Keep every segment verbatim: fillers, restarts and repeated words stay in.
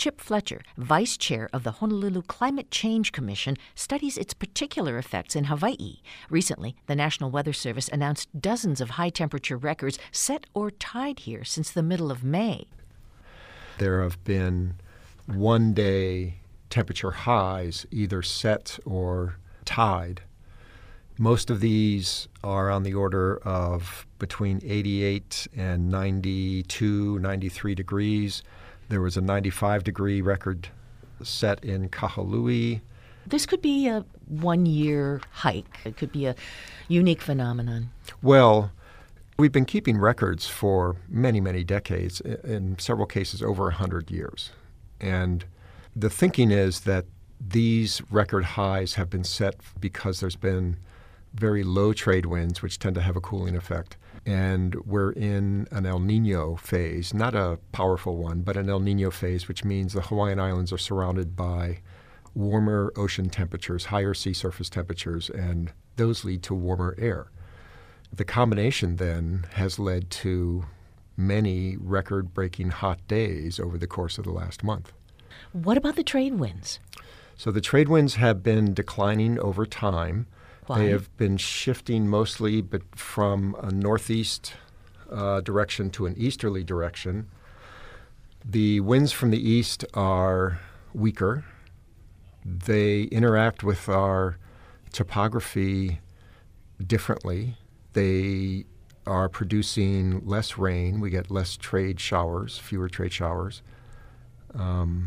Chip Fletcher, vice chair of the Honolulu Climate Change Commission, studies its particular effects in Hawaii. Recently, the National Weather Service announced dozens of high-temperature records set or tied here since the middle of May. There have been one-day temperature highs, either set or tied. Most of these are on the order of between eighty-eight and ninety-two, ninety-three degrees. There was a ninety-five degree record set in Kahului. This could be a one-year hike. It could be a unique phenomenon. Well, we've been keeping records for many, many decades, in several cases over one hundred years. And the thinking is that these record highs have been set because there's been very low trade winds, which tend to have a cooling effect. And we're in an El Nino phase, not a powerful one, but an El Nino phase, which means the Hawaiian Islands are surrounded by warmer ocean temperatures, higher sea surface temperatures, and those lead to warmer air. The combination then has led to many record-breaking hot days over the course of the last month. What about the trade winds? So the trade winds have been declining over time. Why? They have been shifting mostly but from a northeast uh, direction to an easterly direction. The winds from the east are weaker. They interact with our topography differently. They are producing less rain. We get less trade showers, fewer trade showers. Um,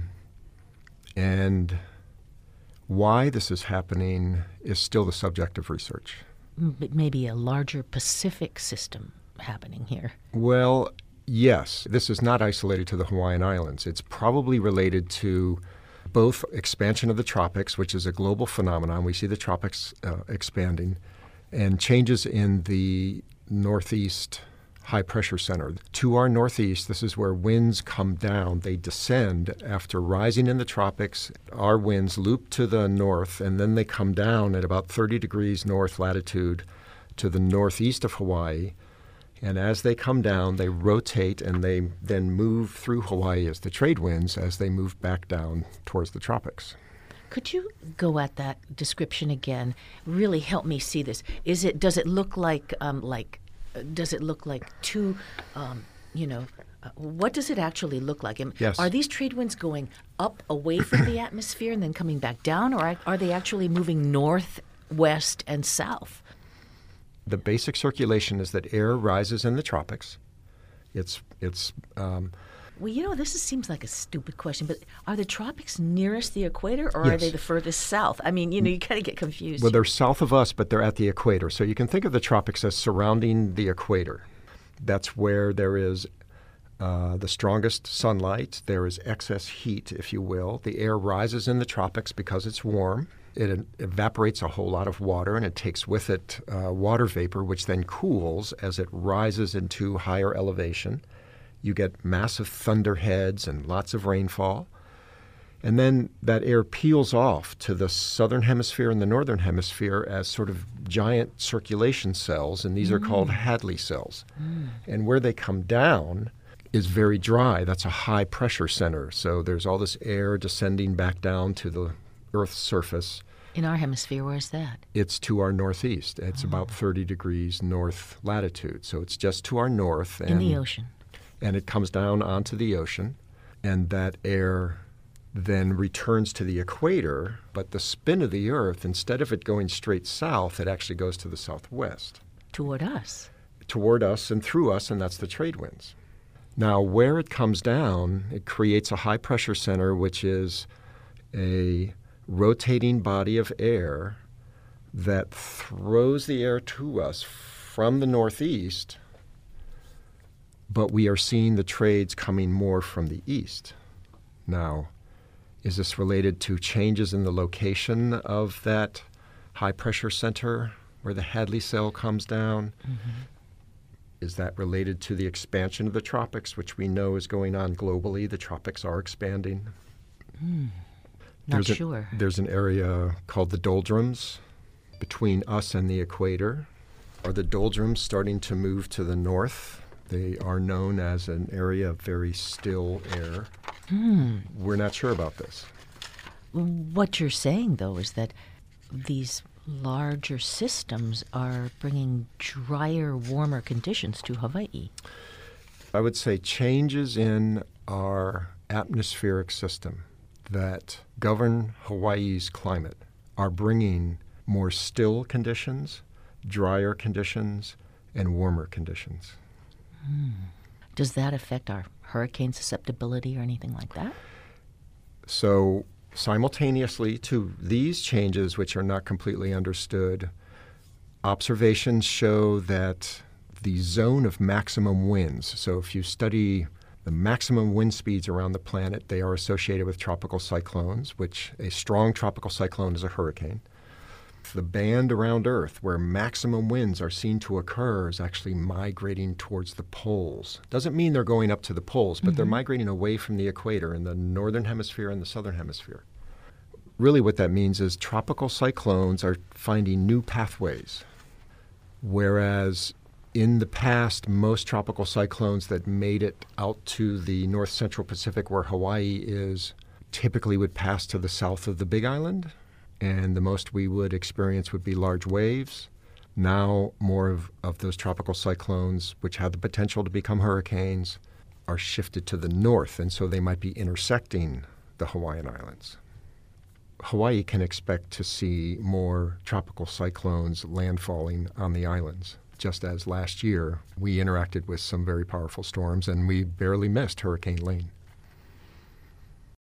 and why this is happening is still the subject of research. But maybe a larger Pacific system happening here. Well, yes. This is not isolated to the Hawaiian Islands. It's probably related to both expansion of the tropics, which is a global phenomenon. We see the tropics uh, expanding, and changes in the northeast high-pressure center. To our northeast, this is where winds come down. They descend after rising in the tropics. Our winds loop to the north, and then they come down at about thirty degrees north latitude to the northeast of Hawaii. And as they come down, they rotate, and they then move through Hawaii as the trade winds as they move back down towards the tropics. Could you go at that description again? Really help me see this. Is it? Does it look like um, like? Does it look like two? Um, you know, uh, what does it actually look like? Am, Yes. Are these trade winds going up away from the atmosphere and then coming back down, or are, are they actually moving north, west, and south? The basic circulation is that air rises in the tropics. It's it's. Um, Well, you know, this is, seems like a stupid question, but are the tropics nearest the equator, or are Yes. they the furthest south? I mean, you know, you kind of get confused. Well, they're south of us, but they're at the equator. So you can think of the tropics as surrounding the equator. That's where there is uh, the strongest sunlight. There is excess heat, if you will. The air rises in the tropics because it's warm. It evaporates a whole lot of water, and it takes with it uh, water vapor, which then cools as it rises into higher elevation. You get massive thunderheads and lots of rainfall. And then that air peels off to the southern hemisphere and the northern hemisphere as sort of giant circulation cells, and these mm. are called Hadley cells. Mm. And where they come down is very dry. That's a high-pressure center. So there's all this air descending back down to the Earth's surface. In our hemisphere, where's that? It's to our northeast. It's oh. about thirty degrees north latitude. So it's just to our north. And, in the ocean. And it comes down onto the ocean, and that air then returns to the equator, but the spin of the Earth, instead of it going straight south, it actually goes to the southwest. Toward us. Toward us and through us, and that's the trade winds. Now, where it comes down, it creates a high-pressure center, which is a rotating body of air that throws the air to us from the northeast, but we are seeing the trades coming more from the east. Now, is this related to changes in the location of that high-pressure center where the Hadley cell comes down? Mm-hmm. Is that related to the expansion of the tropics, which we know is going on globally? The tropics are expanding. Mm, not there's sure. A, there's an area called the doldrums between us and the equator. Are the doldrums starting to move to the north? They are known as an area of very still air. Hmm. We're not sure about this. What you're saying, though, is that these larger systems are bringing drier, warmer conditions to Hawaii. I would say changes in our atmospheric system that govern Hawaii's climate are bringing more still conditions, drier conditions, and warmer conditions. Hmm. Does that affect our hurricane susceptibility or anything like that? So simultaneously to these changes, which are not completely understood, observations show that the zone of maximum winds, so if you study the maximum wind speeds around the planet, they are associated with tropical cyclones, which a strong tropical cyclone is a hurricane. The band around Earth where maximum winds are seen to occur is actually migrating towards the poles. Doesn't mean they're going up to the poles, but mm-hmm. they're migrating away from the equator in the northern hemisphere and the southern hemisphere. Really what that means is tropical cyclones are finding new pathways, whereas in the past, most tropical cyclones that made it out to the north central Pacific where Hawaii is typically would pass to the south of the Big Island, and the most we would experience would be large waves. Now more of, of those tropical cyclones, which have the potential to become hurricanes, are shifted to the north, and so they might be intersecting the Hawaiian Islands. Hawaii can expect to see more tropical cyclones landfalling on the islands. Just as last year, we interacted with some very powerful storms, and we barely missed Hurricane Lane.